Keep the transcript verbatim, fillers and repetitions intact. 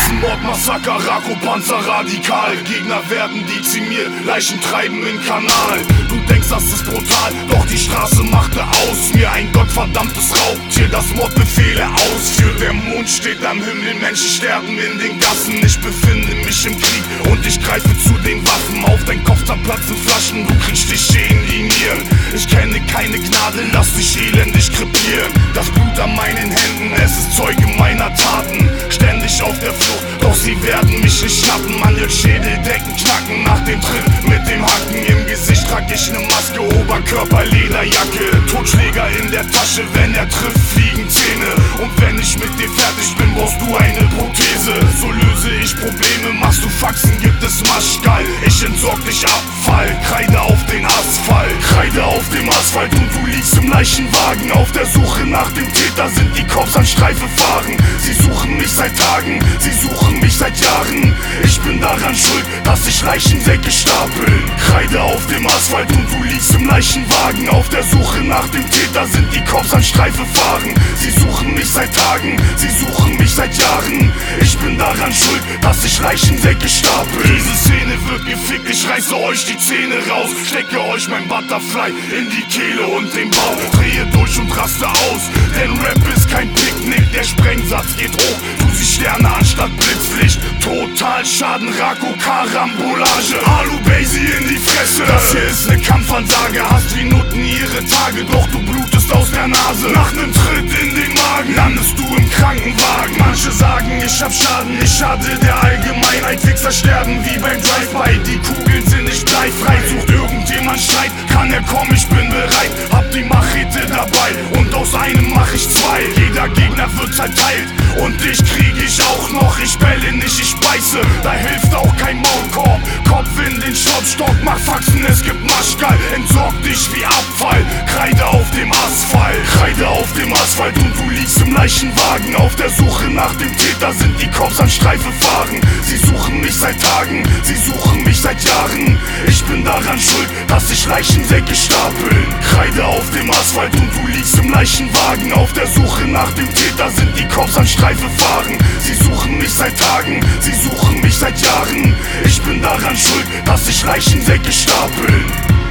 Massenmord, Rako, Panzer, radikal. Gegner werden dezimiert, Leichen treiben in Kanal. Du denkst, das ist brutal, doch die Straße machte aus mir ein gottverdammtes Raubtier, das Mordbefehle ausführt. Der Mond steht am Himmel, Menschen sterben in den Gassen. Ich befinde mich im Krieg und ich greife zu den Waffen. Auf dein Kopf zerplatzen Flaschen, du kriegst Stiche in die Nieren. Ich kenne keine Gnade, lass dich elendig krepieren. Das Blut an meinen Händen, es ist Zeuge meiner Taten. Ständig auf der Flucht, doch sie werden mich nicht schnappen. Man wird Schädeldecken knacken nach dem Tritt mit dem Hacken. Im Gesicht trag ich ne Maske, Oberkörper, Lederjacke. Totschläger in der Tasche, wenn er trifft, fliegen Zähne. Und wenn ich mit dir fertig bin, brauchst du eine Prothese. So löse ich Probleme, machst du Faxen, gibt es Maschgall. Ich entsorg dich Abfall, Kreide auf den Asphalt. Kreide auf dem Asphalt und du liegst im Leichenwagen. Auf der Suche nach dem Täter sind die Cops an Streife fahren. Sie suchen mich seit Tagen, sie suchen mich seit Jahren. Ich bin daran schuld, dass sich Leichensäcke stapeln. Kreide auf dem Asphalt und du liegst im Leichenwagen. Auf der Suche nach dem Täter sind die Cops an Streife fahren. Sie suchen mich seit Tagen, sie suchen mich seit Jahren. Ich bin daran schuld, dass sich Leichensäcke stapeln. Diese Szene wird gefickt, ich reiße euch die Zähne raus. Stecke euch mein Butterfly in die Kehle und den Bauch. Drehe durch und raste aus, denn Rap ist kein Picknick. Der Sprengsatz geht hoch, du siehst Sterne anstatt Blitzlicht. Total Schaden, Rako, Karambolage, Alu-Basie in die Fresse. Das hier ist ne Kampfansage, hast wie Nutten ihre Tage, doch du blutest aus der Nase. Nach nem Tritt in den Magen landest du im Krankenwagen. Manche sagen, ich hab Schaden, ich schade der Allgemeinheit. Wichser sterben wie beim Drive-By, die Kugeln sind nicht bleifrei. Sucht irgendjemand Streit, kann er kommen, ich bin bereit. Hab die Machete dabei und aus einem mach ich zwei. Jeder Gegner wird zerteilt und dich krieg ich auch noch. Ich bälle nicht, ich beiße, da hilft auch kein Maulkorb. Kopf in den Schraubstock, mach Faxen, es gibt Maschgall. Entsorg dich wie Abfall, Kreide auf dem Asphalt. Kreide auf dem Asphalt und du liegst im Leichenwagen. Auf der Suche nach dem Täter sind die Cops an Streife fahren. Sie suchen mich seit Tagen, sie suchen mich seit Jahren. Ich bin daran schuld, dass sich Leichensäcke stapeln. Kreide auf dem Asphalt und du liegst im Leichenwagen. Auf der Suche nach dem Täter sind die Cops an Streife fahren. Sie suchen mich seit Tagen, sie suchen mich seit Jahren. Ich bin daran schuld, dass sich Leichensäcke stapeln.